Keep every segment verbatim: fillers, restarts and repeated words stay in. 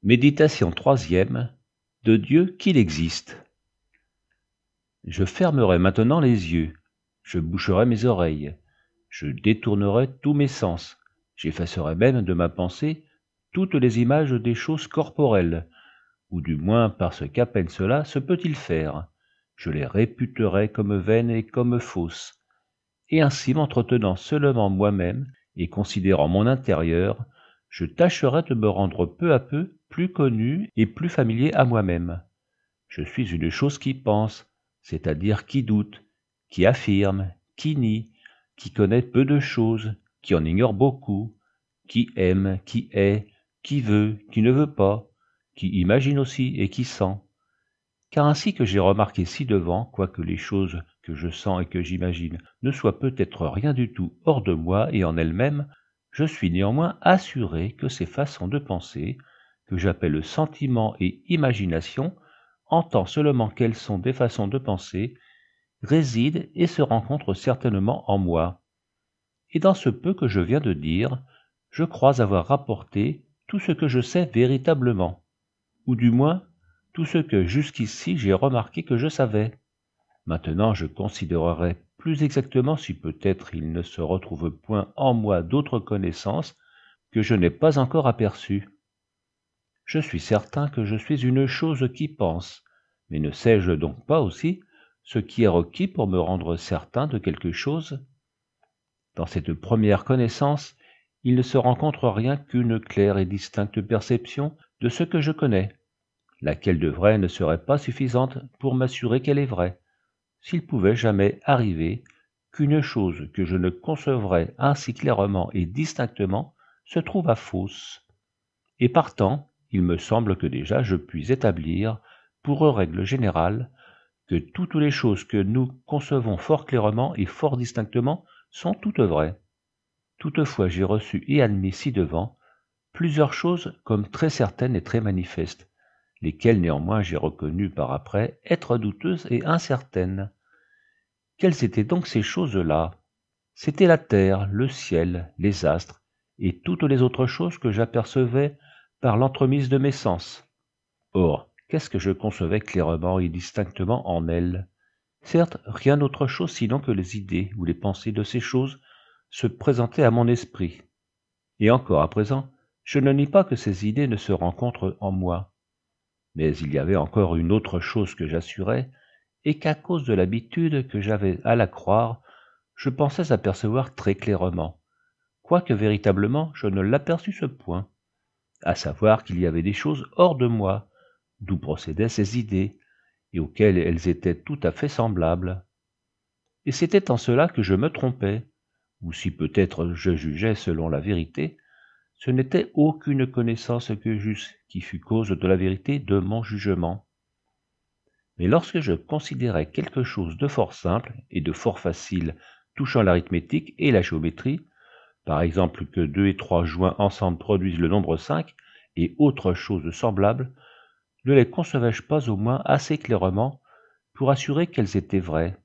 Méditation troisième. De Dieu qu'il existe. Je fermerai maintenant les yeux, je boucherai mes oreilles, je détournerai tous mes sens, j'effacerai même de ma pensée toutes les images des choses corporelles, ou du moins parce qu'à peine cela se peut-il faire, je les réputerai comme vaines et comme fausses, et ainsi m'entretenant seulement moi-même et considérant mon intérieur, je tâcherai de me rendre peu à peu plus connu et plus familier à moi-même. Je suis une chose qui pense, c'est-à-dire qui doute, qui affirme, qui nie, qui connaît peu de choses, qui en ignore beaucoup, qui aime, qui hait, qui veut, qui ne veut pas, qui imagine aussi et qui sent. Car ainsi que j'ai remarqué ci-devant, quoique les choses que je sens et que j'imagine ne soient peut-être rien du tout hors de moi et en elles-mêmes, je suis néanmoins assuré que ces façons de penser, que j'appelle sentiments et imagination, en tant seulement qu'elles sont des façons de penser, résident et se rencontrent certainement en moi. Et dans ce peu que je viens de dire, je crois avoir rapporté tout ce que je sais véritablement, ou du moins tout ce que jusqu'ici j'ai remarqué que je savais. Maintenant je considérerai plus exactement si peut-être il ne se retrouve point en moi d'autres connaissances que je n'ai pas encore aperçues. Je suis certain que je suis une chose qui pense, mais ne sais-je donc pas aussi ce qui est requis pour me rendre certain de quelque chose? Dans cette première connaissance, il ne se rencontre rien qu'une claire et distincte perception de ce que je connais, laquelle de vrai ne serait pas suffisante pour m'assurer qu'elle est vraie, s'il pouvait jamais arriver qu'une chose que je ne concevrais ainsi clairement et distinctement se trouvât fausse. Et partant, il me semble que déjà je puis établir, pour règle générale, que toutes les choses que nous concevons fort clairement et fort distinctement sont toutes vraies. Toutefois j'ai reçu et admis ci-devant plusieurs choses comme très certaines et très manifestes, lesquelles néanmoins j'ai reconnues par après être douteuses et incertaines. Quelles étaient donc ces choses-là? C'était la terre, le ciel, les astres, et toutes les autres choses que j'apercevais par l'entremise de mes sens. Or, qu'est-ce que je concevais clairement et distinctement en elles? Certes, rien autre chose sinon que les idées ou les pensées de ces choses se présentaient à mon esprit. Et encore à présent, je ne nie pas que ces idées ne se rencontrent en moi. Mais il y avait encore une autre chose que j'assurais, et qu'à cause de l'habitude que j'avais à la croire, je pensais apercevoir très clairement, quoique véritablement je ne l'aperçusse point, à savoir qu'il y avait des choses hors de moi, d'où procédaient ces idées, et auxquelles elles étaient tout à fait semblables. Et c'était en cela que je me trompais, ou si peut-être je jugeais selon la vérité, ce n'était aucune connaissance que j'eusse qui fût cause de la vérité de mon jugement. Mais lorsque je considérais quelque chose de fort simple et de fort facile touchant l'arithmétique et la géométrie, par exemple que deux et trois joints ensemble produisent le nombre cinq, et autres choses semblables, ne les concevais-je pas au moins assez clairement pour assurer qu'elles étaient vraies?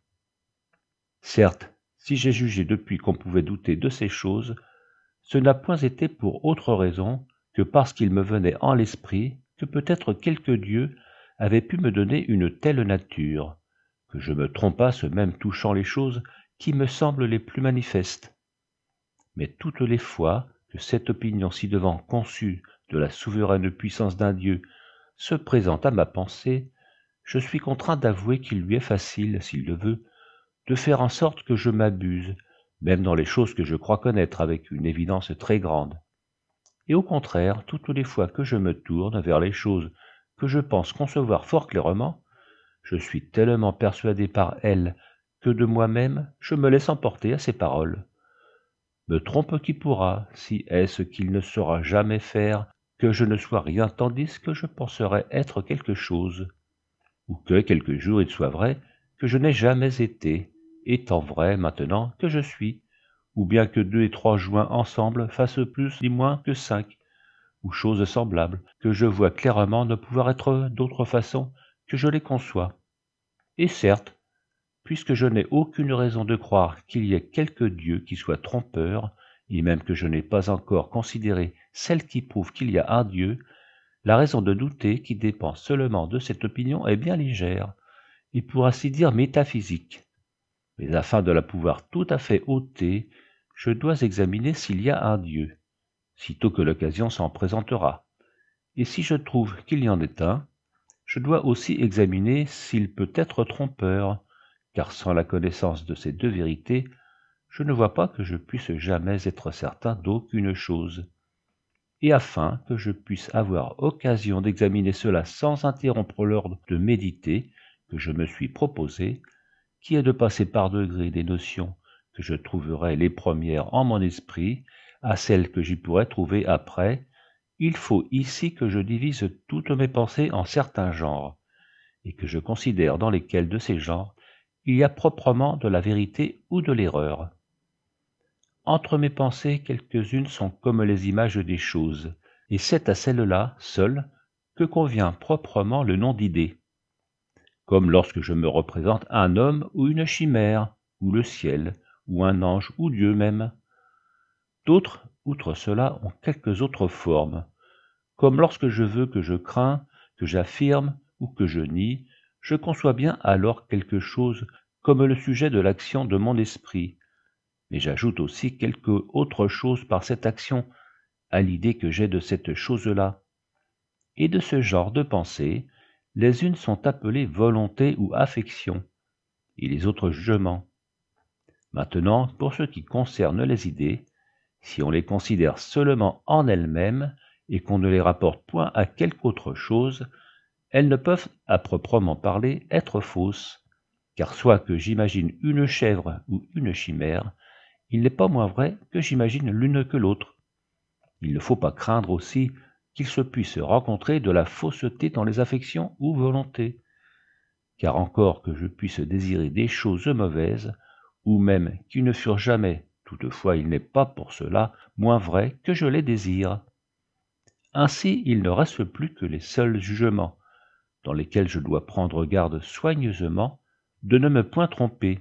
Certes, si j'ai jugé depuis qu'on pouvait douter de ces choses, ce n'a point été pour autre raison que parce qu'il me venait en l'esprit que peut-être quelque Dieu avait pu me donner une telle nature, que je me trompasse même touchant les choses qui me semblent les plus manifestes. Mais toutes les fois que cette opinion ci-devant conçue de la souveraine puissance d'un Dieu se présente à ma pensée, je suis contraint d'avouer qu'il lui est facile, s'il le veut, de faire en sorte que je m'abuse, même dans les choses que je crois connaître avec une évidence très grande. Et au contraire, toutes les fois que je me tourne vers les choses que je pense concevoir fort clairement, je suis tellement persuadé par elles que de moi-même je me laisse emporter à ces paroles. Me trompe qui pourra, si est-ce qu'il ne saura jamais faire que je ne sois rien tandis que je penserai être quelque chose, ou que quelque jour il soit vrai que je n'ai jamais été, étant vrai maintenant que je suis, ou bien que deux et trois joints ensemble fassent plus ni moins que cinq, ou choses semblables, que je vois clairement ne pouvoir être d'autre façon que je les conçois. Et certes, puisque je n'ai aucune raison de croire qu'il y ait quelque Dieu qui soit trompeur, et même que je n'ai pas encore considéré celle qui prouve qu'il y a un Dieu, la raison de douter qui dépend seulement de cette opinion est bien légère, et pour ainsi dire métaphysique. Mais afin de la pouvoir tout à fait ôter, je dois examiner s'il y a un Dieu, sitôt que l'occasion s'en présentera. Et si je trouve qu'il y en est un, je dois aussi examiner s'il peut être trompeur, car sans la connaissance de ces deux vérités, je ne vois pas que je puisse jamais être certain d'aucune chose. Et afin que je puisse avoir occasion d'examiner cela sans interrompre l'ordre de méditer que je me suis proposé, qui est de passer par degrés des notions que je trouverai les premières en mon esprit à celles que j'y pourrai trouver après, il faut ici que je divise toutes mes pensées en certains genres, et que je considère dans lesquels de ces genres il y a proprement de la vérité ou de l'erreur. Entre mes pensées, quelques-unes sont comme les images des choses, et c'est à celles-là, seules, que convient proprement le nom d'idée. Comme lorsque je me représente un homme ou une chimère, ou le ciel, ou un ange, ou Dieu même. D'autres, outre cela, ont quelques autres formes, comme lorsque je veux que je crains, que j'affirme ou que je nie, je conçois bien alors quelque chose comme le sujet de l'action de mon esprit, mais j'ajoute aussi quelque autre chose par cette action à l'idée que j'ai de cette chose-là. Et de ce genre de pensée, les unes sont appelées volonté ou affection, et les autres jugements. Maintenant, pour ce qui concerne les idées, si on les considère seulement en elles-mêmes et qu'on ne les rapporte point à quelque autre chose, elles ne peuvent, à proprement parler, être fausses, car soit que j'imagine une chèvre ou une chimère, il n'est pas moins vrai que j'imagine l'une que l'autre. Il ne faut pas craindre aussi qu'il se puisse rencontrer de la fausseté dans les affections ou volontés, car encore que je puisse désirer des choses mauvaises, ou même qui ne furent jamais, toutefois il n'est pas pour cela moins vrai que je les désire. Ainsi il ne reste plus que les seuls jugements, dans lesquels je dois prendre garde soigneusement de ne me point tromper.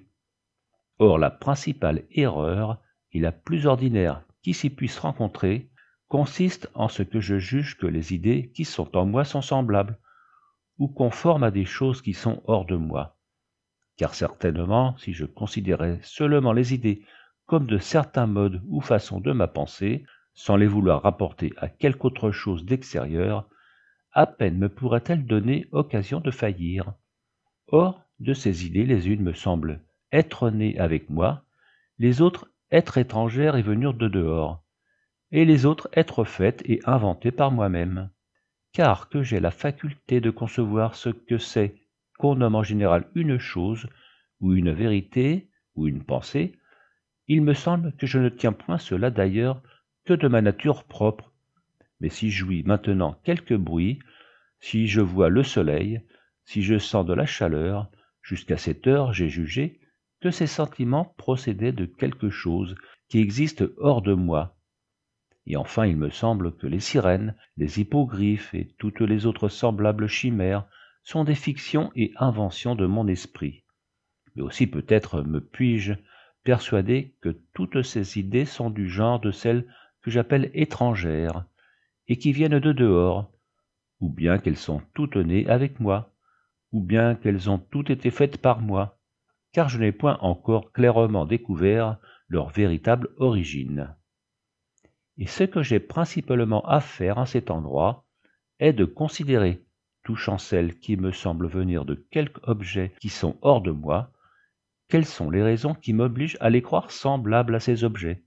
Or la principale erreur, et la plus ordinaire qui s'y puisse rencontrer, consiste en ce que je juge que les idées qui sont en moi sont semblables, ou conformes à des choses qui sont hors de moi. Car certainement, si je considérais seulement les idées comme de certains modes ou façons de ma pensée, sans les vouloir rapporter à quelque autre chose d'extérieur, à peine me pourrait-elle donner occasion de faillir. Or, de ces idées, les unes me semblent être nées avec moi, les autres être étrangères et venir de dehors, et les autres être faites et inventées par moi-même. Car que j'ai la faculté de concevoir ce que c'est qu'on nomme en général une chose, ou une vérité, ou une pensée, il me semble que je ne tiens point cela d'ailleurs que de ma nature propre. Mais si j'ouïs maintenant quelque bruit, si je vois le soleil, si je sens de la chaleur, jusqu'à cette heure j'ai jugé que ces sentiments procédaient de quelque chose qui existe hors de moi. Et enfin il me semble que les sirènes, les hippogriffes et toutes les autres semblables chimères sont des fictions et inventions de mon esprit. Mais aussi peut-être me puis-je persuader que toutes ces idées sont du genre de celles que j'appelle étrangères, et qui viennent de dehors, ou bien qu'elles sont toutes nées avec moi, ou bien qu'elles ont toutes été faites par moi, car je n'ai point encore clairement découvert leur véritable origine. Et ce que j'ai principalement à faire en cet endroit est de considérer, touchant celles qui me semblent venir de quelque objet qui sont hors de moi, quelles sont les raisons qui m'obligent à les croire semblables à ces objets.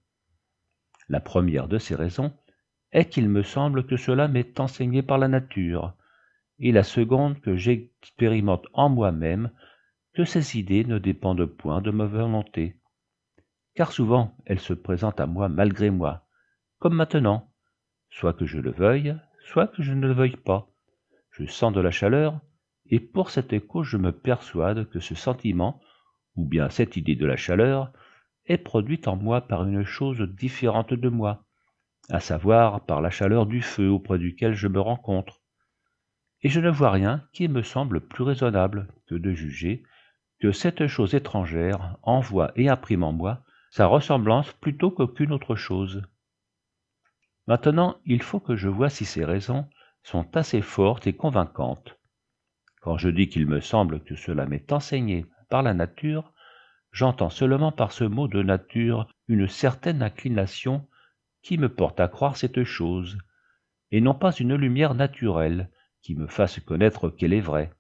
La première de ces raisons est qu'il me semble que cela m'est enseigné par la nature, et la seconde que j'expérimente en moi-même que ces idées ne dépendent point de ma volonté, car souvent elles se présentent à moi malgré moi, comme maintenant, soit que je le veuille, soit que je ne le veuille pas. Je sens de la chaleur, et pour cette cause je me persuade que ce sentiment, ou bien cette idée de la chaleur, est produite en moi par une chose différente de moi, à savoir par la chaleur du feu auprès duquel je me rencontre. Et je ne vois rien qui me semble plus raisonnable que de juger que cette chose étrangère envoie et imprime en moi sa ressemblance plutôt qu'aucune autre chose. Maintenant, il faut que je voie si ces raisons sont assez fortes et convaincantes. Quand je dis qu'il me semble que cela m'est enseigné par la nature, j'entends seulement par ce mot de nature une certaine inclination qui me porte à croire cette chose, et non pas une lumière naturelle qui me fasse connaître qu'elle est vraie.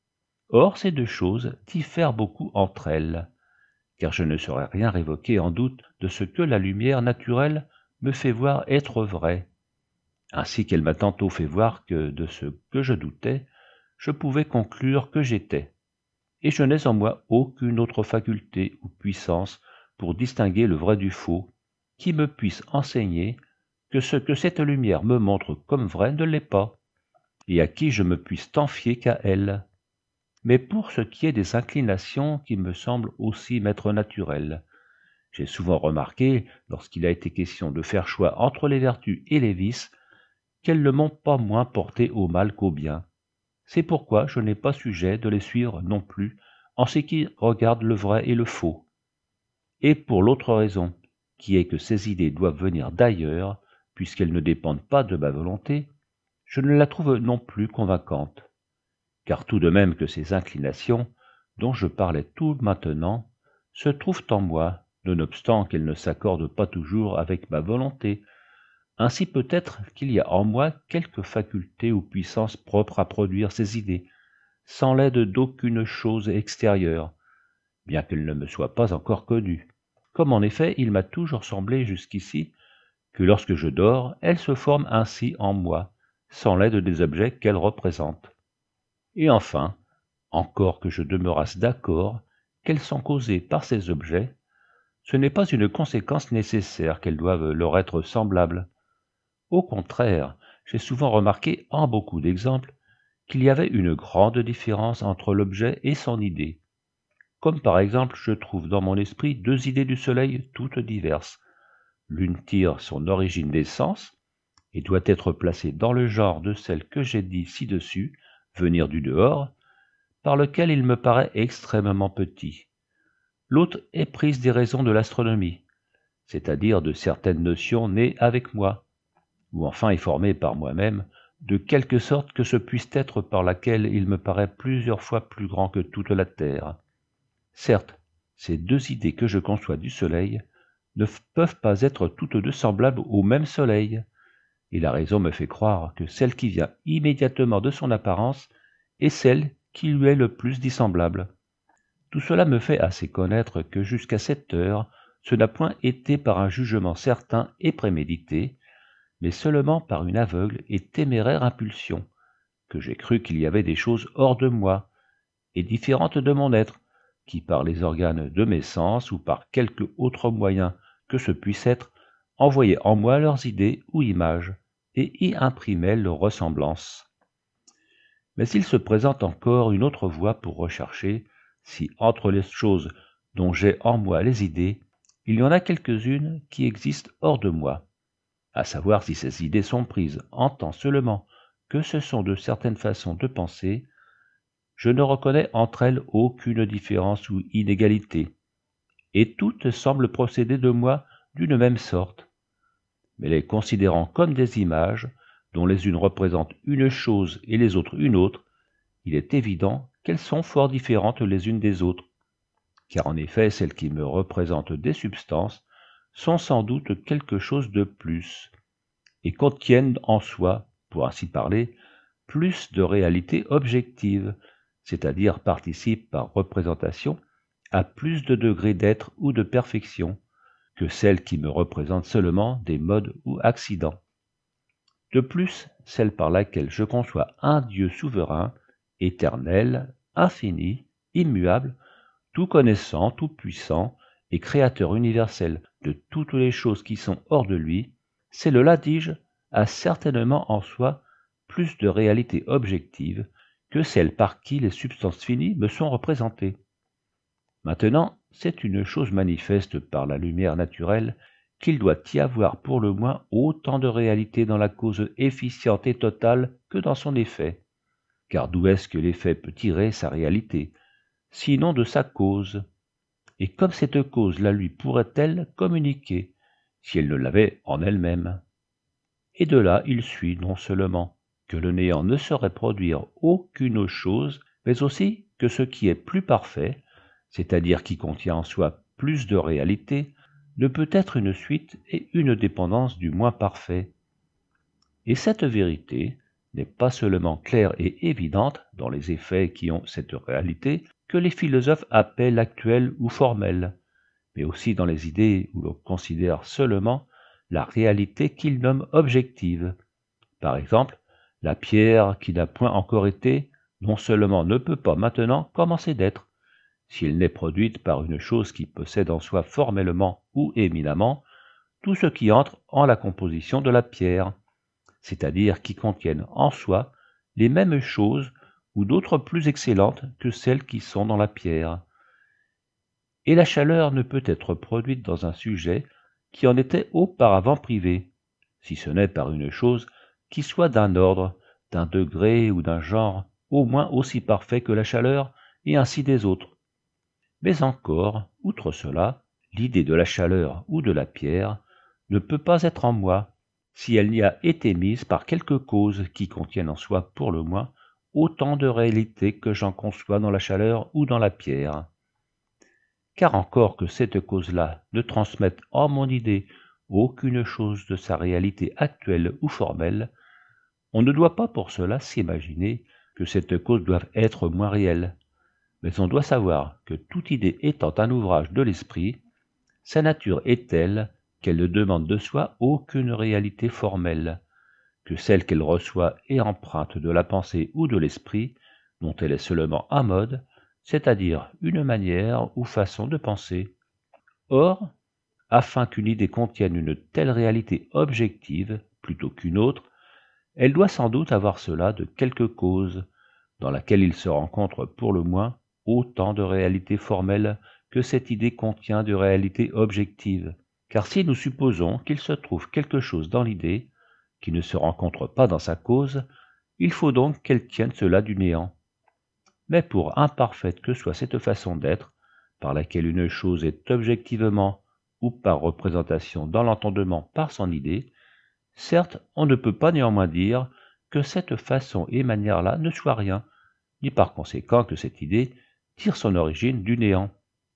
Or ces deux choses diffèrent beaucoup entre elles, car je ne saurais rien révoquer en doute de ce que la lumière naturelle me fait voir être vrai, ainsi qu'elle m'a tantôt fait voir que de ce que je doutais, je pouvais conclure que j'étais, et je n'ai en moi aucune autre faculté ou puissance pour distinguer le vrai du faux, qui me puisse enseigner que ce que cette lumière me montre comme vrai ne l'est pas, et à qui je me puisse tant fier qu'à elle. Mais pour ce qui est des inclinations qui me semblent aussi m'être naturelles, j'ai souvent remarqué, lorsqu'il a été question de faire choix entre les vertus et les vices, qu'elles ne m'ont pas moins porté au mal qu'au bien. C'est pourquoi je n'ai pas sujet de les suivre non plus en ce qui regarde le vrai et le faux. Et pour l'autre raison, qui est que ces idées doivent venir d'ailleurs, puisqu'elles ne dépendent pas de ma volonté, je ne la trouve non plus convaincante. Car tout de même que ces inclinations, dont je parlais tout maintenant, se trouvent en moi, nonobstant qu'elles ne s'accordent pas toujours avec ma volonté. Ainsi peut-être qu'il y a en moi quelque faculté ou puissance propre à produire ces idées, sans l'aide d'aucune chose extérieure, bien qu'elle ne me soit pas encore connue. Comme en effet il m'a toujours semblé jusqu'ici que lorsque je dors, elles se forment ainsi en moi, sans l'aide des objets qu'elles représentent. Et enfin, encore que je demeurasse d'accord qu'elles sont causées par ces objets, ce n'est pas une conséquence nécessaire qu'elles doivent leur être semblables. Au contraire, j'ai souvent remarqué en beaucoup d'exemples qu'il y avait une grande différence entre l'objet et son idée. Comme par exemple je trouve dans mon esprit deux idées du soleil toutes diverses. L'une tire son origine des sens, et doit être placée dans le genre de celle que j'ai dit ci-dessus, venir du dehors, par lequel il me paraît extrêmement petit. L'autre est prise des raisons de l'astronomie, c'est-à-dire de certaines notions nées avec moi, ou enfin est formée par moi-même, de quelque sorte que ce puisse être par laquelle il me paraît plusieurs fois plus grand que toute la terre. Certes, ces deux idées que je conçois du soleil ne peuvent pas être toutes deux semblables au même soleil, et la raison me fait croire que celle qui vient immédiatement de son apparence est celle qui lui est le plus dissemblable. Tout cela me fait assez connaître que jusqu'à cette heure, ce n'a point été par un jugement certain et prémédité, mais seulement par une aveugle et téméraire impulsion, que j'ai cru qu'il y avait des choses hors de moi, et différentes de mon être, qui par les organes de mes sens ou par quelque autre moyen que ce puisse être, envoyaient en moi leurs idées ou images, et y imprimaient leurs ressemblances. Mais il se présente encore une autre voie pour rechercher si entre les choses dont j'ai en moi les idées, il y en a quelques-unes qui existent hors de moi, à savoir si ces idées sont prises en tant seulement que ce sont de certaines façons de penser, je ne reconnais entre elles aucune différence ou inégalité, et toutes semblent procéder de moi d'une même sorte. Mais les considérant comme des images, dont les unes représentent une chose et les autres une autre, il est évident qu'elles sont fort différentes les unes des autres, car en effet celles qui me représentent des substances sont sans doute quelque chose de plus, et contiennent en soi, pour ainsi parler, plus de réalité objective, c'est-à-dire participent par représentation à plus de degrés d'être ou de perfection que celles qui me représentent seulement des modes ou accidents. De plus, celle par laquelle je conçois un Dieu souverain, éternel, infini, immuable, tout connaissant, tout puissant et créateur universel de toutes les choses qui sont hors de lui, celle-là, dis-je, a certainement en soi plus de réalité objective que celle par qui les substances finies me sont représentées. Maintenant, c'est une chose manifeste par la lumière naturelle qu'il doit y avoir pour le moins autant de réalité dans la cause efficiente et totale que dans son effet. Car d'où est-ce que l'effet peut tirer sa réalité, sinon de sa cause? Et comme cette cause la lui pourrait-elle communiquer, si elle ne l'avait en elle-même? Et de là il suit non seulement que le néant ne saurait produire aucune autre chose, mais aussi que ce qui est plus parfait, c'est-à-dire qui contient en soi plus de réalité, ne peut être une suite et une dépendance du moins parfait. Et cette vérité n'est pas seulement claire et évidente dans les effets qui ont cette réalité que les philosophes appellent actuelle ou formelle, mais aussi dans les idées où l'on considère seulement la réalité qu'ils nomment objective. Par exemple, la pierre qui n'a point encore été, non seulement ne peut pas maintenant commencer d'être, si elle n'est produite par une chose qui possède en soi formellement ou éminemment tout ce qui entre en la composition de la pierre, c'est-à-dire qui contiennent en soi les mêmes choses ou d'autres plus excellentes que celles qui sont dans la pierre. Et la chaleur ne peut être produite dans un sujet qui en était auparavant privé, si ce n'est par une chose qui soit d'un ordre, d'un degré ou d'un genre au moins aussi parfait que la chaleur, et ainsi des autres. Mais encore, outre cela, l'idée de la chaleur ou de la pierre ne peut pas être en moi, si elle n'y a été mise par quelque cause qui contienne en soi pour le moins autant de réalité que j'en conçois dans la chaleur ou dans la pierre. Car encore que cette cause-là ne transmette en mon idée aucune chose de sa réalité actuelle ou formelle, on ne doit pas pour cela s'imaginer que cette cause doive être moins réelle, mais on doit savoir que toute idée étant un ouvrage de l'esprit, sa nature est telle qu'elle ne demande de soi aucune réalité formelle, que celle qu'elle reçoit est empreinte de la pensée ou de l'esprit, dont elle est seulement un mode, c'est-à-dire une manière ou façon de penser. Or, afin qu'une idée contienne une telle réalité objective plutôt qu'une autre, elle doit sans doute avoir cela de quelque cause, dans laquelle il se rencontre pour le moins autant de réalité formelle que cette idée contient de réalité objective. Car si nous supposons qu'il se trouve quelque chose dans l'idée qui ne se rencontre pas dans sa cause, il faut donc qu'elle tienne cela du néant. Mais pour imparfaite que soit cette façon d'être, par laquelle une chose est objectivement ou par représentation dans l'entendement par son idée, certes, on ne peut pas néanmoins dire que cette façon et manière-là ne soient rien, ni par conséquent que cette idée tire son origine du néant.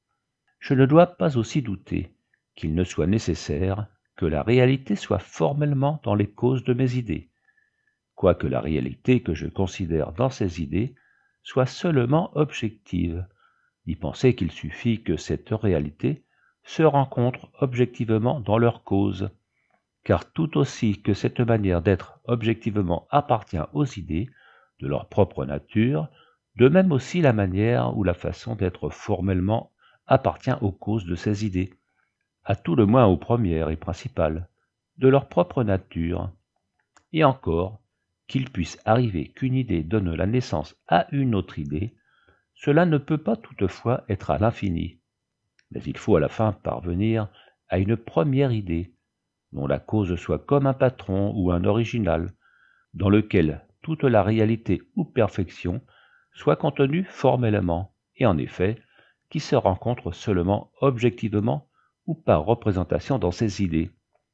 Je ne dois pas aussi douter qu'il ne soit nécessaire que la réalité soit formellement dans les causes de mes idées, quoique la réalité que je considère dans ces idées soit seulement objective, d'y penser qu'il suffit que cette réalité se rencontre objectivement dans leur cause, car tout aussi que cette manière d'être objectivement appartient aux idées de leur propre nature, de même aussi la manière ou la façon d'être formellement appartient aux causes de ces idées, à tout le moins aux premières et principales, de leur propre nature, et encore, qu'il puisse arriver qu'une idée donne la naissance à une autre idée, cela ne peut pas toutefois être à l'infini, mais il faut à la fin parvenir à une première idée, dont la cause soit comme un patron ou un original, dans lequel toute la réalité ou perfection soit contenue formellement, et en effet, qui se rencontre seulement objectivement ou par représentation dans ces idées,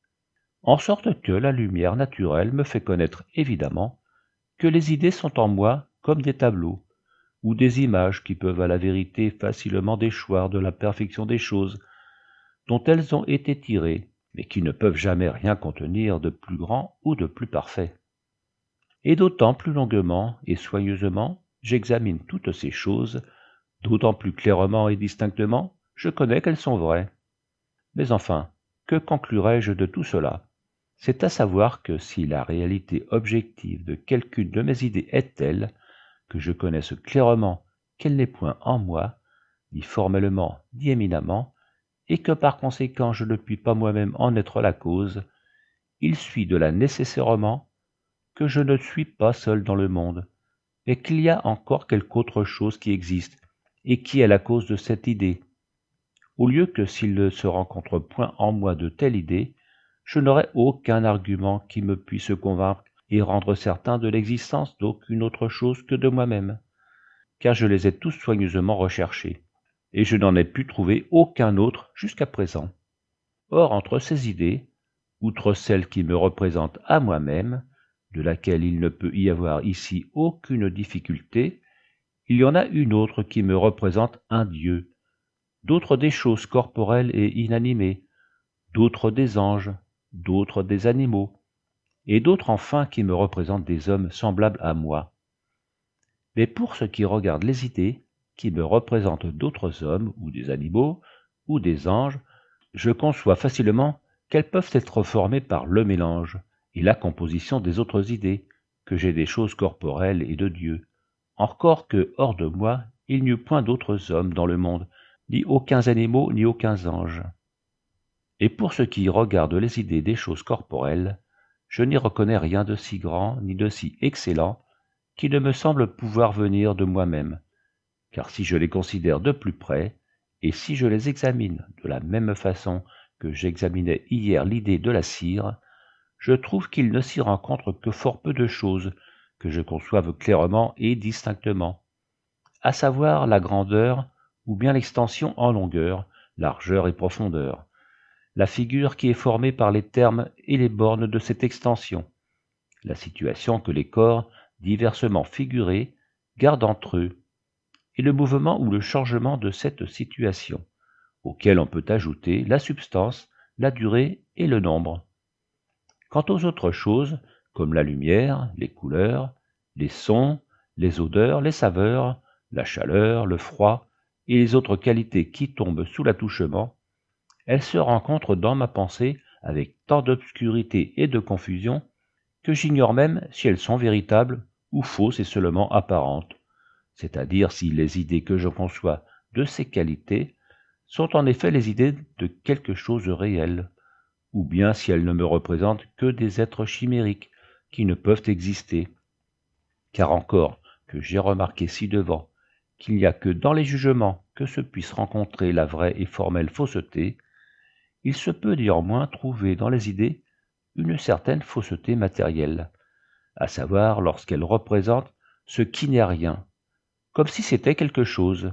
en sorte que la lumière naturelle me fait connaître évidemment que les idées sont en moi comme des tableaux, ou des images qui peuvent à la vérité facilement déchoir de la perfection des choses, dont elles ont été tirées, mais qui ne peuvent jamais rien contenir de plus grand ou de plus parfait. Et d'autant plus longuement et soigneusement j'examine toutes ces choses, d'autant plus clairement et distinctement je connais qu'elles sont vraies. Mais enfin, que conclurai-je de tout cela? C'est à savoir que si la réalité objective de quelqu'une de mes idées est telle que je connaisse clairement qu'elle n'est point en moi, ni formellement ni éminemment, et que par conséquent je ne puis pas moi-même en être la cause, il suit de là nécessairement que je ne suis pas seul dans le monde, mais qu'il y a encore quelque autre chose qui existe, et qui est la cause de cette idée, au lieu que s'il ne se rencontre point en moi de telle idée, je n'aurai aucun argument qui me puisse convaincre et rendre certain de l'existence d'aucune autre chose que de moi-même, car je les ai tous soigneusement recherchés, et je n'en ai pu trouver aucun autre jusqu'à présent. Or, entre ces idées, outre celles qui me représentent à moi-même, de laquelle il ne peut y avoir ici aucune difficulté, il y en a une autre qui me représente un Dieu, d'autres des choses corporelles et inanimées, d'autres des anges, d'autres des animaux, et d'autres enfin qui me représentent des hommes semblables à moi. Mais pour ce qui regarde les idées, qui me représentent d'autres hommes ou des animaux ou des anges, je conçois facilement qu'elles peuvent être formées par le mélange et la composition des autres idées, que j'ai des choses corporelles et de Dieu, encore que, hors de moi, il n'y eut point d'autres hommes dans le monde, ni aucuns animaux, ni aucuns anges. Et pour ce qui regarde les idées des choses corporelles, je n'y reconnais rien de si grand, ni de si excellent, qui ne me semble pouvoir venir de moi-même, car si je les considère de plus près, et si je les examine de la même façon que j'examinais hier l'idée de la cire, je trouve qu'il ne s'y rencontre que fort peu de choses que je conçoive clairement et distinctement, à savoir la grandeur ou bien l'extension en longueur, largeur et profondeur, la figure qui est formée par les termes et les bornes de cette extension, la situation que les corps, diversement figurés, gardent entre eux, et le mouvement ou le changement de cette situation, auquel on peut ajouter la substance, la durée et le nombre. Quant aux autres choses, comme la lumière, les couleurs, les sons, les odeurs, les saveurs, la chaleur, le froid et les autres qualités qui tombent sous l'attouchement, elles se rencontrent dans ma pensée avec tant d'obscurité et de confusion que j'ignore même si elles sont véritables ou fausses et seulement apparentes, c'est-à-dire si les idées que je conçois de ces qualités sont en effet les idées de quelque chose de réel, ou bien si elles ne me représentent que des êtres chimériques qui ne peuvent exister. Car encore que j'ai remarqué ci-devant qu'il n'y a que dans les jugements que se puisse rencontrer la vraie et formelle fausseté, il se peut néanmoins trouver dans les idées une certaine fausseté matérielle, à savoir lorsqu'elles représentent ce qui n'est rien, comme si c'était quelque chose.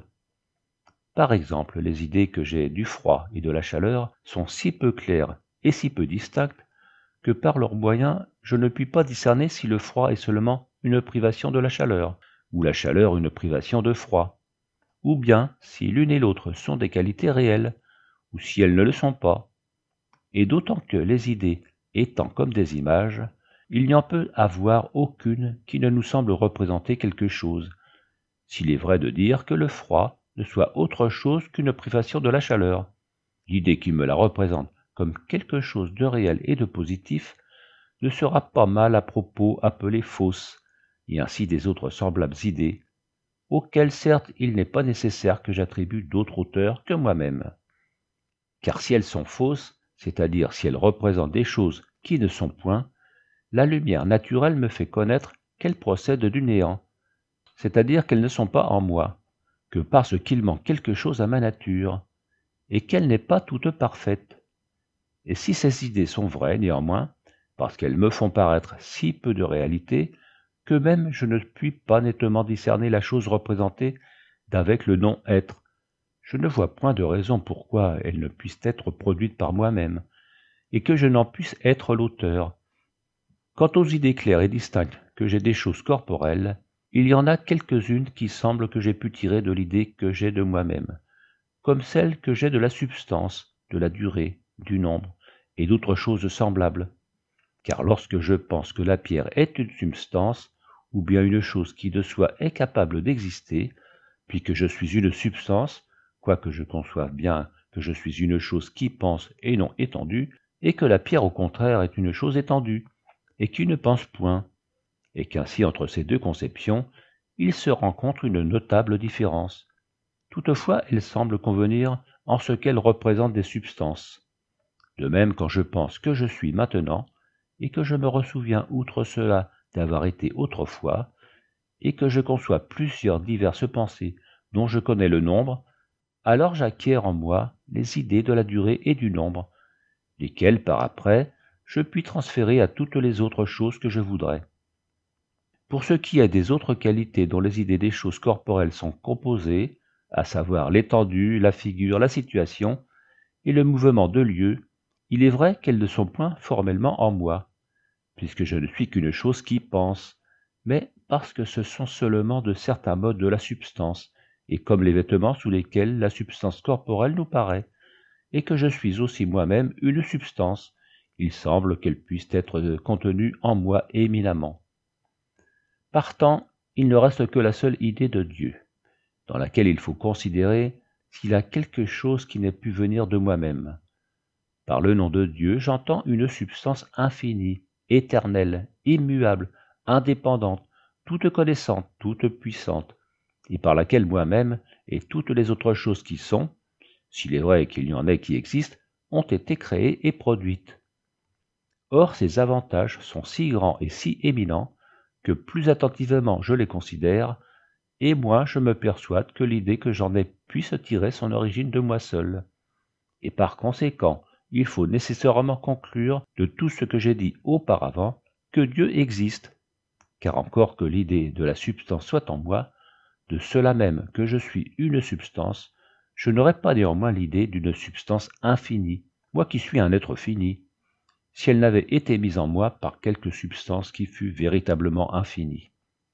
Par exemple, les idées que j'ai du froid et de la chaleur sont si peu claires et si peu distinctes que par leurs moyens je ne puis pas discerner si le froid est seulement une privation de la chaleur, ou la chaleur une privation de froid, ou bien si l'une et l'autre sont des qualités réelles, ou si elles ne le sont pas. Et d'autant que les idées étant comme des images, il n'y en peut avoir aucune qui ne nous semble représenter quelque chose, s'il est vrai de dire que le froid ne soit autre chose qu'une privation de la chaleur. L'idée qui me la représente comme quelque chose de réel et de positif ne sera pas mal à propos appelée fausse, et ainsi des autres semblables idées, auxquelles certes il n'est pas nécessaire que j'attribue d'autres auteurs que moi-même. Car si elles sont fausses, c'est-à-dire si elles représentent des choses qui ne sont point, la lumière naturelle me fait connaître qu'elles procèdent du néant, c'est-à-dire qu'elles ne sont pas en moi, que parce qu'il manque quelque chose à ma nature, et qu'elle n'est pas toute parfaite. Et si ces idées sont vraies, néanmoins, parce qu'elles me font paraître si peu de réalité, que même je ne puis pas nettement discerner la chose représentée d'avec le non-être, je ne vois point de raison pourquoi elles ne puissent être produites par moi-même, et que je n'en puisse être l'auteur. Quant aux idées claires et distinctes que j'ai des choses corporelles, il y en a quelques-unes qui semblent que j'ai pu tirer de l'idée que j'ai de moi-même, comme celle que j'ai de la substance, de la durée, du nombre, et d'autres choses semblables. Car lorsque je pense que la pierre est une substance, ou bien une chose qui de soi est capable d'exister, puis que je suis une substance, quoique je conçoive bien que je suis une chose qui pense et non étendue, et que la pierre au contraire est une chose étendue, et qui ne pense point, et qu'ainsi entre ces deux conceptions, il se rencontre une notable différence. Toutefois, elles semblent convenir en ce qu'elles représentent des substances. De même, quand je pense que je suis maintenant, et que je me ressouviens outre cela d'avoir été autrefois, et que je conçois plusieurs diverses pensées dont je connais le nombre, alors j'acquiers en moi les idées de la durée et du nombre, lesquelles par après je puis transférer à toutes les autres choses que je voudrais. Pour ce qui est des autres qualités dont les idées des choses corporelles sont composées, à savoir l'étendue, la figure, la situation et le mouvement de lieu, il est vrai qu'elles ne sont point formellement en moi, puisque je ne suis qu'une chose qui pense, mais parce que ce sont seulement de certains modes de la substance, et comme les vêtements sous lesquels la substance corporelle nous paraît, et que je suis aussi moi-même une substance, il semble qu'elle puisse être contenue en moi éminemment. Partant, il ne reste que la seule idée de Dieu, dans laquelle il faut considérer s'il a quelque chose qui n'ait pu venir de moi-même. Par le nom de Dieu, j'entends une substance infinie, éternelle, immuable, indépendante, toute connaissante, toute puissante, et par laquelle moi-même et toutes les autres choses qui sont, s'il est vrai qu'il y en ait qui existent, ont été créées et produites. Or, ces avantages sont si grands et si éminents que plus attentivement je les considère, et moins je me persuade que l'idée que j'en ai puisse tirer son origine de moi seul. Et par conséquent, il faut nécessairement conclure de tout ce que j'ai dit auparavant que Dieu existe, car encore que l'idée de la substance soit en moi, de cela même que je suis une substance, je n'aurais pas néanmoins l'idée d'une substance infinie, moi qui suis un être fini, si elle n'avait été mise en moi par quelque substance qui fût véritablement infinie.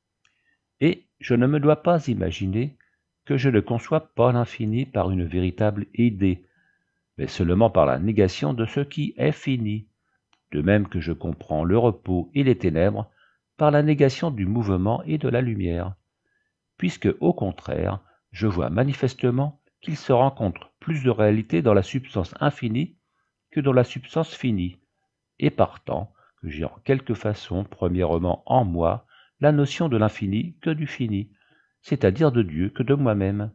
Et je ne me dois pas imaginer que je ne conçois pas l'infini par une véritable idée, mais seulement par la négation de ce qui est fini, de même que je comprends le repos et les ténèbres par la négation du mouvement et de la lumière, puisque, au contraire, je vois manifestement qu'il se rencontre plus de réalité dans la substance infinie que dans la substance finie, et partant que j'ai en quelque façon premièrement en moi la notion de l'infini que du fini, c'est-à-dire de Dieu que de moi-même.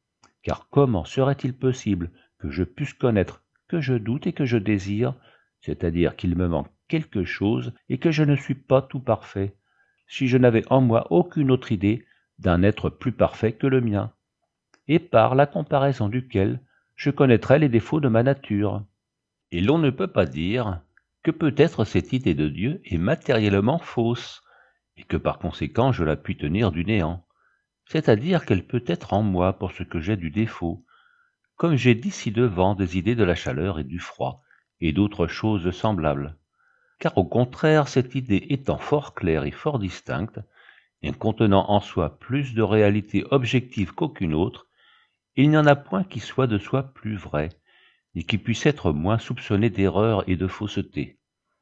Car comment serait-il possible que je puisse connaître que je doute et que je désire, c'est-à-dire qu'il me manque quelque chose et que je ne suis pas tout parfait, si je n'avais en moi aucune autre idée d'un être plus parfait que le mien, et par la comparaison duquel je connaîtrais les défauts de ma nature. Et l'on ne peut pas dire que peut-être cette idée de Dieu est matériellement fausse, et que par conséquent je la puis tenir du néant, c'est-à-dire qu'elle peut être en moi pour ce que j'ai du défaut, comme j'ai dit ci-devant des idées de la chaleur et du froid, et d'autres choses semblables. Car au contraire, cette idée étant fort claire et fort distincte, et contenant en soi plus de réalité objective qu'aucune autre, il n'y en a point qui soit de soi plus vrai, ni qui puisse être moins soupçonné d'erreur et de fausseté.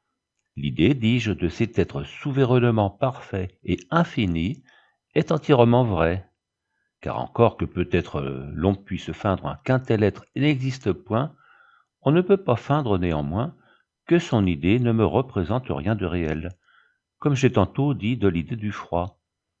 L'idée, dis-je, de cet être souverainement parfait et infini est entièrement vraie, car encore que peut-être l'on puisse feindre qu'un tel être n'existe point, on ne peut pas feindre néanmoins que son idée ne me représente rien de réel, comme j'ai tantôt dit de l'idée du froid.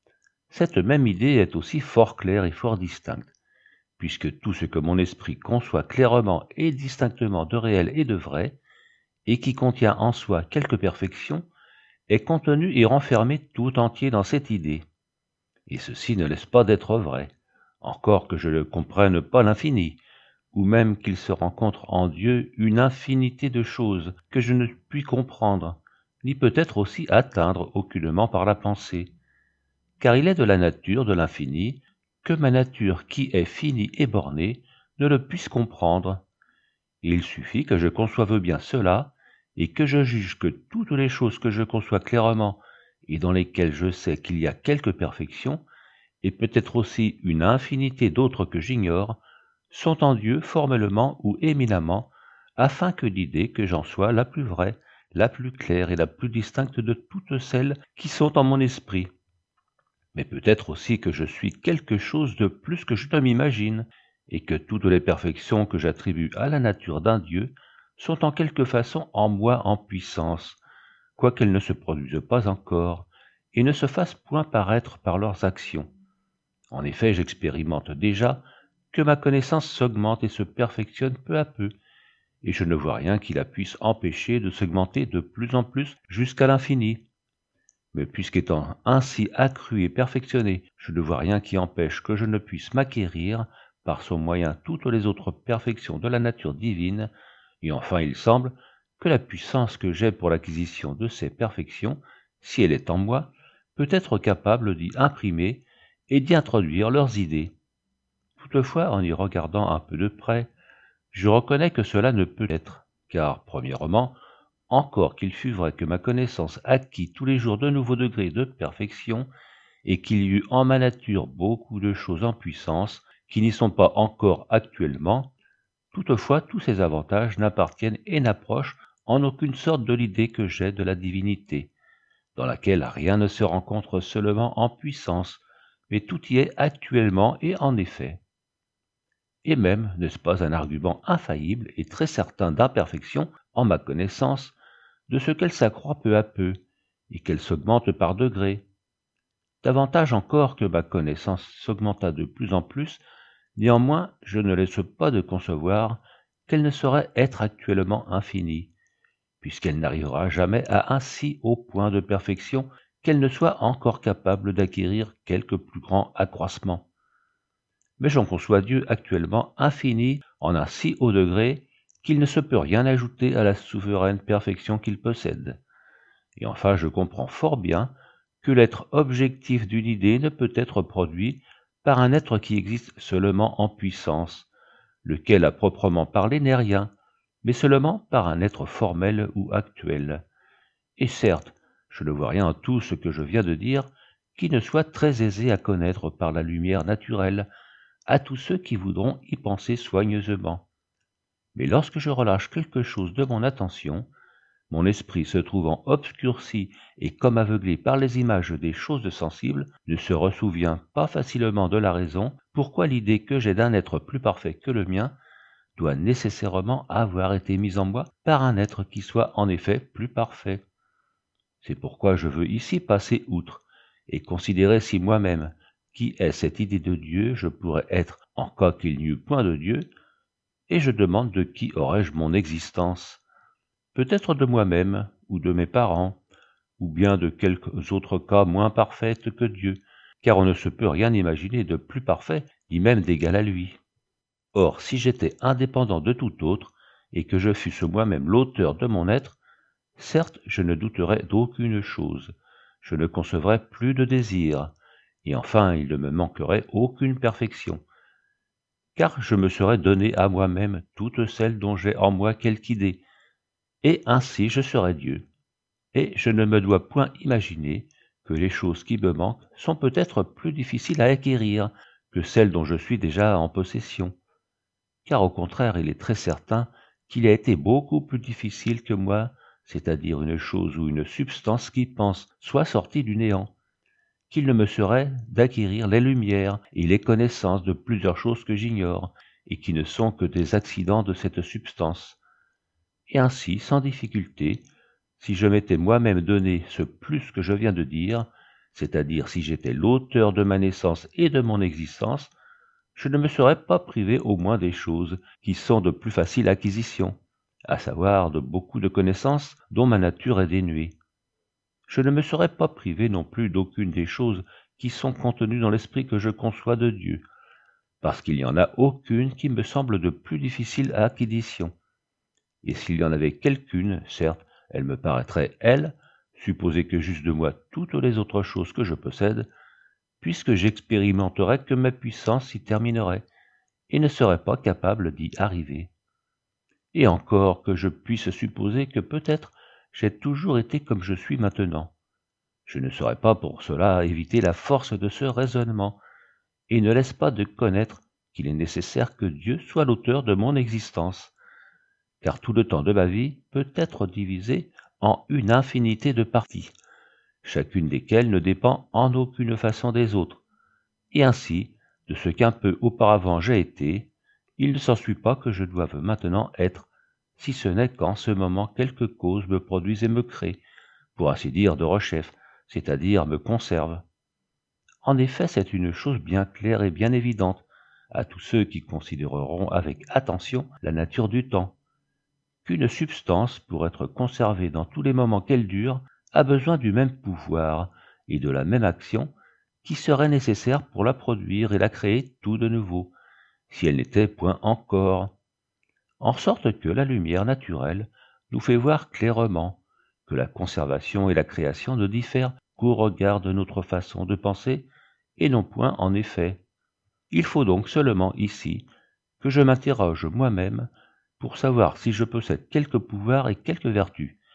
Cette même idée est aussi fort claire et fort distincte, puisque tout ce que mon esprit conçoit clairement et distinctement de réel et de vrai, et qui contient en soi quelque perfection, est contenu et renfermé tout entier dans cette idée. Et ceci ne laisse pas d'être vrai, encore que je ne comprenne pas l'infini, ou même qu'il se rencontre en Dieu une infinité de choses que je ne puis comprendre, ni peut-être aussi atteindre aucunement par la pensée, car il est de la nature de l'infini que ma nature qui est finie et bornée ne le puisse comprendre. Et il suffit que je conçoive bien cela, et que je juge que toutes les choses que je conçois clairement et dans lesquelles je sais qu'il y a quelque perfection, et peut-être aussi une infinité d'autres que j'ignore, sont en Dieu formellement ou éminemment, afin que l'idée que j'en sois la plus vraie, la plus claire et la plus distincte de toutes celles qui sont en mon esprit. Mais peut-être aussi que je suis quelque chose de plus que je ne m'imagine, et que toutes les perfections que j'attribue à la nature d'un Dieu sont en quelque façon en moi en puissance, quoiqu'elles ne se produisent pas encore, et ne se fassent point paraître par leurs actions. En effet, j'expérimente déjà que ma connaissance s'augmente et se perfectionne peu à peu, et je ne vois rien qui la puisse empêcher de s'augmenter de plus en plus jusqu'à l'infini. Mais puisqu'étant ainsi accru et perfectionné, je ne vois rien qui empêche que je ne puisse m'acquérir par son moyen toutes les autres perfections de la nature divine, et enfin il semble que la puissance que j'ai pour l'acquisition de ces perfections, si elle est en moi, peut être capable d'y imprimer et d'y introduire leurs idées. Toutefois, en y regardant un peu de près, je reconnais que cela ne peut être, car, premièrement, encore qu'il fût vrai que ma connaissance acquît tous les jours de nouveaux degrés de perfection, et qu'il y eût en ma nature beaucoup de choses en puissance qui n'y sont pas encore actuellement, toutefois tous ces avantages n'appartiennent et n'approchent en aucune sorte de l'idée que j'ai de la divinité, dans laquelle rien ne se rencontre seulement en puissance, mais tout y est actuellement et en effet. Et même, n'est-ce pas un argument infaillible et très certain d'imperfection en ma connaissance, de ce qu'elle s'accroît peu à peu, et qu'elle s'augmente par degrés. Davantage encore que ma connaissance s'augmenta de plus en plus, néanmoins je ne laisse pas de concevoir qu'elle ne saurait être actuellement infinie, puisqu'elle n'arrivera jamais à un si haut point de perfection qu'elle ne soit encore capable d'acquérir quelque plus grand accroissement. Mais j'en conçois Dieu actuellement infini en un si haut degré qu'il ne se peut rien ajouter à la souveraine perfection qu'il possède. Et enfin je comprends fort bien que l'être objectif d'une idée ne peut être produit par un être qui existe seulement en puissance, lequel à proprement parler n'est rien, mais seulement par un être formel ou actuel. Et certes, je ne vois rien en tout ce que je viens de dire qui ne soit très aisé à connaître par la lumière naturelle à tous ceux qui voudront y penser soigneusement. Mais lorsque je relâche quelque chose de mon attention, mon esprit se trouvant obscurci et comme aveuglé par les images des choses sensibles, ne se ressouvient pas facilement de la raison pourquoi l'idée que j'ai d'un être plus parfait que le mien doit nécessairement avoir été mise en moi par un être qui soit en effet plus parfait. C'est pourquoi je veux ici passer outre et considérer si moi-même, qui est cette idée de Dieu, je pourrais être en cas qu'il n'y eût point de Dieu, et je demande de qui aurais-je mon existence. Peut-être de moi-même, ou de mes parents, ou bien de quelques autres cas moins parfaits que Dieu, car on ne se peut rien imaginer de plus parfait, ni même d'égal à lui. Or, si j'étais indépendant de tout autre, et que je fusse moi-même l'auteur de mon être, certes je ne douterais d'aucune chose, je ne concevrais plus de désir, et enfin il ne me manquerait aucune perfection, car je me serais donné à moi-même toutes celles dont j'ai en moi quelque idée, et ainsi je serais Dieu. Et je ne me dois point imaginer que les choses qui me manquent sont peut-être plus difficiles à acquérir que celles dont je suis déjà en possession, car au contraire il est très certain qu'il a été beaucoup plus difficile que moi, c'est-à-dire une chose ou une substance qui pense soit sortie du néant, qu'il ne me serait d'acquérir les lumières et les connaissances de plusieurs choses que j'ignore, et qui ne sont que des accidents de cette substance. Et ainsi, sans difficulté, si je m'étais moi-même donné ce plus que je viens de dire, c'est-à-dire si j'étais l'auteur de ma naissance et de mon existence, je ne me serais pas privé au moins des choses qui sont de plus facile acquisition, à savoir de beaucoup de connaissances dont ma nature est dénuée. Je ne me serais pas privé non plus d'aucune des choses qui sont contenues dans l'esprit que je conçois de Dieu, parce qu'il n'y en a aucune qui me semble de plus difficile à acquisition. Et s'il y en avait quelqu'une, certes, elle me paraîtrait, elle, supposer que j'eusse de moi toutes les autres choses que je possède, puisque j'expérimenterais que ma puissance s'y terminerait, et ne serais pas capable d'y arriver. Et encore que je puisse supposer que peut-être j'ai toujours été comme je suis maintenant. Je ne saurais pas pour cela éviter la force de ce raisonnement, et ne laisse pas de connaître qu'il est nécessaire que Dieu soit l'auteur de mon existence, car tout le temps de ma vie peut être divisé en une infinité de parties, chacune desquelles ne dépend en aucune façon des autres, et ainsi, de ce qu'un peu auparavant j'ai été, il ne s'ensuit pas que je doive maintenant être, si ce n'est qu'en ce moment quelque cause me produise et me crée, pour ainsi dire de rechef, c'est-à-dire me conserve. En effet, c'est une chose bien claire et bien évidente à tous ceux qui considéreront avec attention la nature du temps, qu'une substance, pour être conservée dans tous les moments qu'elle dure, a besoin du même pouvoir et de la même action qui serait nécessaire pour la produire et la créer tout de nouveau, si elle n'était point encore. En sorte que la lumière naturelle nous fait voir clairement que la conservation et la création ne diffèrent qu'au regard de notre façon de penser, et non point en effet. Il faut donc seulement ici que je m'interroge moi-même pour savoir si je possède quelque pouvoir et quelque vertu,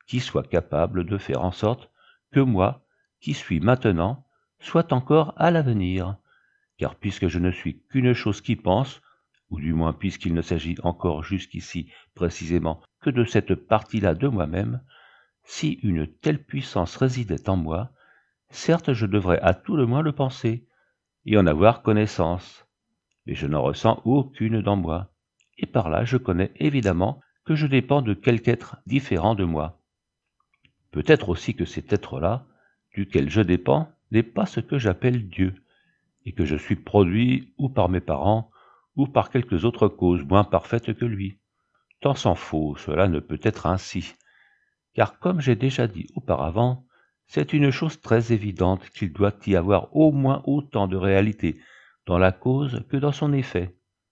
qui soit capable de faire en sorte que moi, qui suis maintenant, soit encore à l'avenir. Car puisque je ne suis qu'une chose qui pense, ou du moins puisqu'il ne s'agit encore jusqu'ici précisément que de cette partie-là de moi-même, si une telle puissance résidait en moi, certes je devrais à tout le moins le penser, et en avoir connaissance, mais je n'en ressens aucune dans moi, et par là je connais évidemment que je dépends de quelque être différent de moi. Peut-être aussi que cet être-là, duquel je dépends, n'est pas ce que j'appelle Dieu, et que je suis produit ou par mes parents, ou par quelques autres causes moins parfaites que lui. Tant s'en faut, cela ne peut être ainsi, car comme j'ai déjà dit auparavant, c'est une chose très évidente qu'il doit y avoir au moins autant de réalité dans la cause que dans son effet.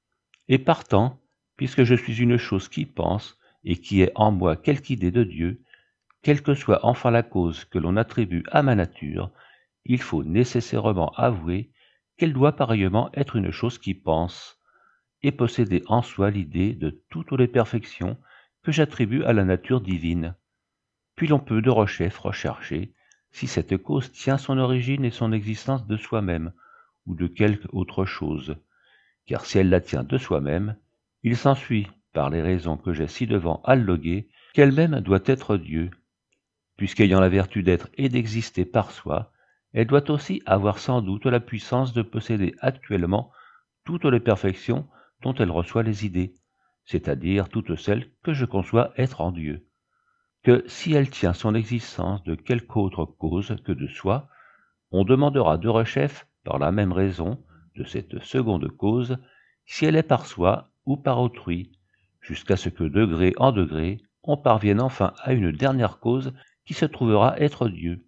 Et partant, puisque je suis une chose qui pense, et qui est en moi quelque idée de Dieu, quelle que soit enfin la cause que l'on attribue à ma nature, il faut nécessairement avouer qu'elle doit pareillement être une chose qui pense, et posséder en soi l'idée de toutes les perfections que j'attribue à la nature divine. Puis l'on peut de rechef rechercher si cette cause tient son origine et son existence de soi-même, ou de quelque autre chose, car si elle la tient de soi-même, il s'ensuit, par les raisons que j'ai ci-devant alloguées, qu'elle-même doit être Dieu, puisqu'ayant la vertu d'être et d'exister par soi, elle doit aussi avoir sans doute la puissance de posséder actuellement toutes les perfections dont elle reçoit les idées, c'est-à-dire toutes celles que je conçois être en Dieu. Que si elle tient son existence de quelque autre cause que de soi, on demandera de rechef, par la même raison, de cette seconde cause, si elle est par soi ou par autrui, jusqu'à ce que degré en degré, on parvienne enfin à une dernière cause qui se trouvera être Dieu.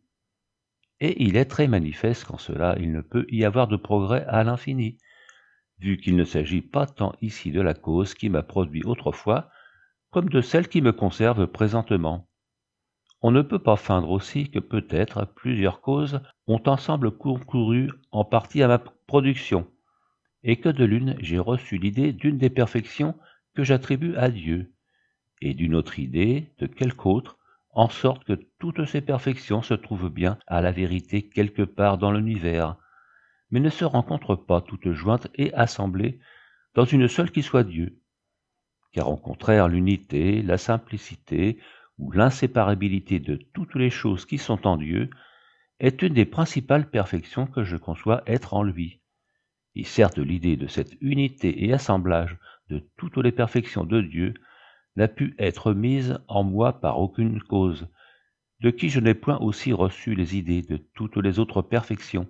Et il est très manifeste qu'en cela il ne peut y avoir de progrès à l'infini, vu qu'il ne s'agit pas tant ici de la cause qui m'a produit autrefois, comme de celle qui me conserve présentement. On ne peut pas feindre aussi que peut-être plusieurs causes ont ensemble concouru en partie à ma production, et que de l'une j'ai reçu l'idée d'une des perfections que j'attribue à Dieu, et d'une autre idée de quelque autre, en sorte que toutes ces perfections se trouvent bien à la vérité quelque part dans l'univers, mais ne se rencontrent pas toutes jointes et assemblées dans une seule qui soit Dieu, car au contraire l'unité, la simplicité ou l'inséparabilité de toutes les choses qui sont en Dieu est une des principales perfections que je conçois être en lui. Et certes l'idée de cette unité et assemblage de toutes les perfections de Dieu n'a pu être mise en moi par aucune cause, de qui je n'ai point aussi reçu les idées de toutes les autres perfections,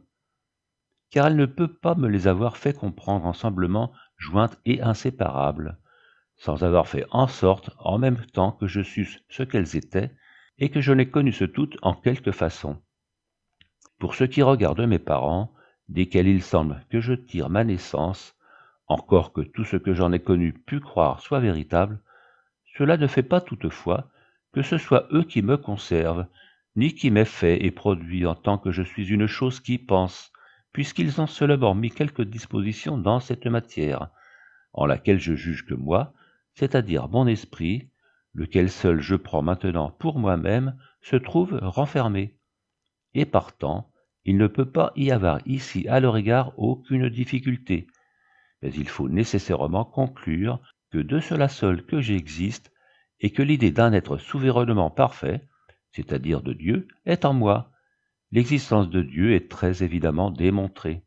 car elle ne peut pas me les avoir fait comprendre ensemblement jointes et inséparables, sans avoir fait en sorte en même temps que je susse ce qu'elles étaient, et que je les connusse toutes en quelque façon. Pour ce qui regarde mes parents, desquels il semble que je tire ma naissance, encore que tout ce que j'en ai connu pu croire soit véritable, cela ne fait pas toutefois que ce soit eux qui me conservent, ni qui m'aient fait et produit en tant que je suis une chose qui pense, puisqu'ils ont seulement mis quelques dispositions dans cette matière, en laquelle je juge que moi, c'est-à-dire mon esprit, lequel seul je prends maintenant pour moi-même, se trouve renfermé. Et partant, il ne peut pas y avoir ici à leur égard aucune difficulté, mais il faut nécessairement conclure que de cela seul que j'existe, et que l'idée d'un être souverainement parfait, c'est-à-dire de Dieu, est en moi. L'existence de Dieu est très évidemment démontrée.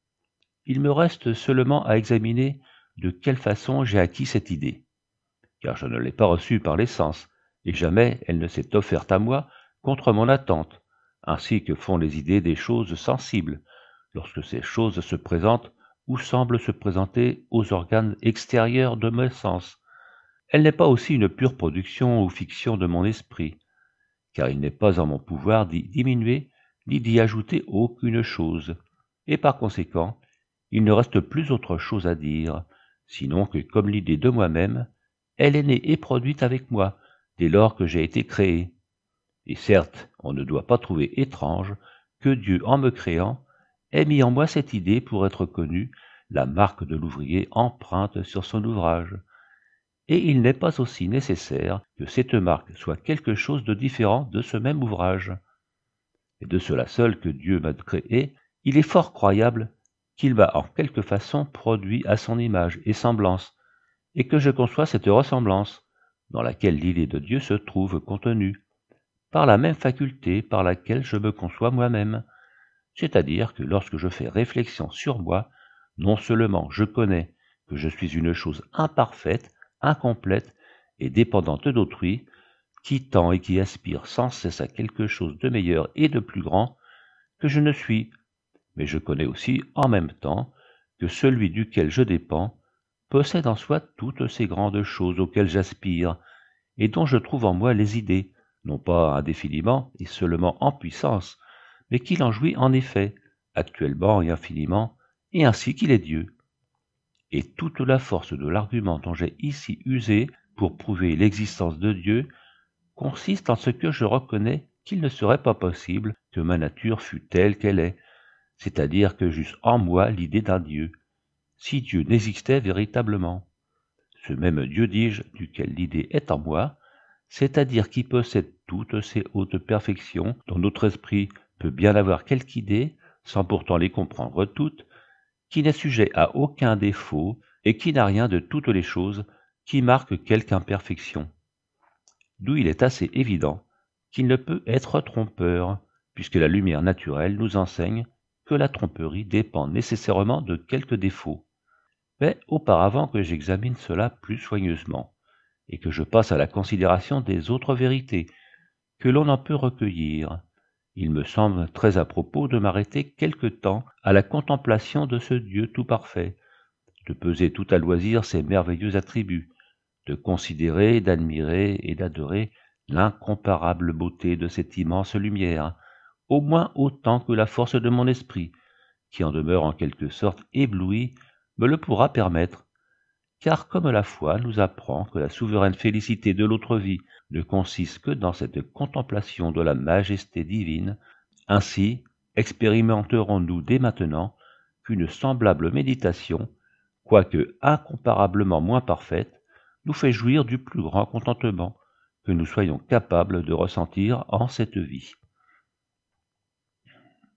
Il me reste seulement à examiner de quelle façon j'ai acquis cette idée, car je ne l'ai pas reçue par les sens, et jamais elle ne s'est offerte à moi contre mon attente, ainsi que font les idées des choses sensibles, lorsque ces choses se présentent ou semblent se présenter aux organes extérieurs de mes sens. Elle n'est pas aussi une pure production ou fiction de mon esprit, car il n'est pas en mon pouvoir d'y diminuer ni d'y ajouter aucune chose, et par conséquent, il ne reste plus autre chose à dire, sinon que comme l'idée de moi-même, elle est née et produite avec moi, dès lors que j'ai été créé. Et certes, on ne doit pas trouver étrange que Dieu, en me créant, ait mis en moi cette idée pour être connue, la marque de l'ouvrier empreinte sur son ouvrage, et il n'est pas aussi nécessaire que cette marque soit quelque chose de différent de ce même ouvrage. Et de cela seul que Dieu m'a créé, il est fort croyable qu'il m'a en quelque façon produit à son image et semblance, et que je conçois cette ressemblance, dans laquelle l'idée de Dieu se trouve contenue, par la même faculté par laquelle je me conçois moi-même. C'est-à-dire que lorsque je fais réflexion sur moi, non seulement je connais que je suis une chose imparfaite, incomplète et dépendante d'autrui, qui tend et qui aspire sans cesse à quelque chose de meilleur et de plus grand que je ne suis, mais je connais aussi en même temps que celui duquel je dépends possède en soi toutes ces grandes choses auxquelles j'aspire, et dont je trouve en moi les idées, non pas indéfiniment et seulement en puissance, mais qu'il en jouit en effet, actuellement et infiniment, et ainsi qu'il est Dieu. Et toute la force de l'argument dont j'ai ici usé pour prouver l'existence de Dieu consiste en ce que je reconnais qu'il ne serait pas possible que ma nature fût telle qu'elle est, c'est-à-dire que j'eusse en moi l'idée d'un Dieu, si Dieu n'existait véritablement. Ce même Dieu, dis-je, duquel l'idée est en moi, c'est-à-dire qui possède toutes ces hautes perfections dont notre esprit peut bien avoir quelque idée, sans pourtant les comprendre toutes, qui n'est sujet à aucun défaut et qui n'a rien de toutes les choses qui marquent quelque imperfection. D'où il est assez évident qu'il ne peut être trompeur, puisque la lumière naturelle nous enseigne que la tromperie dépend nécessairement de quelques défauts. Mais auparavant que j'examine cela plus soigneusement, et que je passe à la considération des autres vérités que l'on en peut recueillir, il me semble très à propos de m'arrêter quelque temps à la contemplation de ce Dieu tout parfait, de peser tout à loisir ses merveilleux attributs, de considérer, d'admirer et d'adorer l'incomparable beauté de cette immense lumière, au moins autant que la force de mon esprit, qui en demeure en quelque sorte ébloui, me le pourra permettre, car comme la foi nous apprend que la souveraine félicité de l'autre vie ne consiste que dans cette contemplation de la majesté divine, ainsi expérimenterons-nous dès maintenant qu'une semblable méditation, quoique incomparablement moins parfaite, nous fait jouir du plus grand contentement que nous soyons capables de ressentir en cette vie.